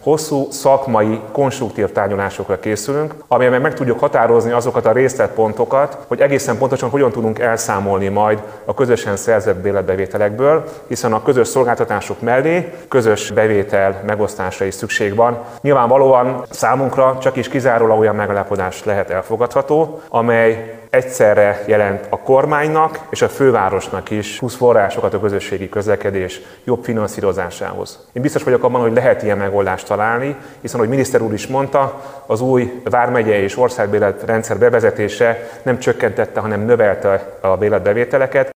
hosszú, szakmai, konstruktív tárgyalásokra készülünk, amelyben meg tudjuk határozni azokat a részletpontokat, hogy egészen pontosan hogyan tudunk elszámolni majd a közösen szerzett bérletbevételekből, hiszen a közös szolgáltatások mellé közös bevétel megosztásra is szükség van. Nyilvánvalóan számunkra csak is kizárólag olyan megállapodás lehet elfogadható, amely egyszerre jelent a kormánynak és a fővárosnak is plusz forrásokat a közösségi közlekedés jobb finanszírozásához. Én biztos vagyok abban, hogy lehet ilyen megoldást találni, hiszen, ahogy miniszter úr is mondta, az új vármegyei és országbérletrendszer bevezetése nem csökkentette, hanem növelte a bérletbevételeket.